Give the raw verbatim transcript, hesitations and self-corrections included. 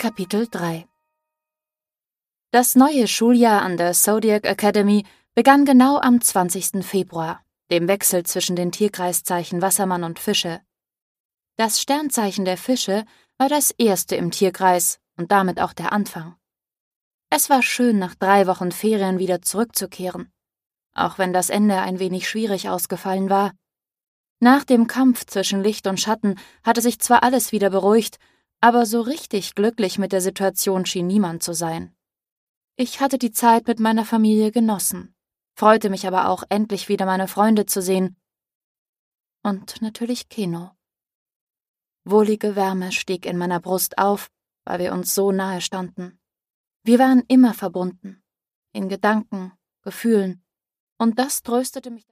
Kapitel drei Das neue Schuljahr an der Zodiac Academy begann genau am zwanzigsten Februar, dem Wechsel zwischen den Tierkreiszeichen Wassermann und Fische. Das Sternzeichen der Fische war das erste im Tierkreis und damit auch der Anfang. Es war schön, nach drei Wochen Ferien wieder zurückzukehren, auch wenn das Ende ein wenig schwierig ausgefallen war. Nach dem Kampf zwischen Licht und Schatten hatte sich zwar alles wieder beruhigt, aber so richtig glücklich mit der Situation schien niemand zu sein. Ich hatte die Zeit mit meiner Familie genossen, freute mich aber auch, endlich wieder meine Freunde zu sehen. Und natürlich Keno. Wohlige Wärme stieg in meiner Brust auf, weil wir uns so nahe standen. Wir waren immer verbunden, in Gedanken, Gefühlen, und das tröstete mich.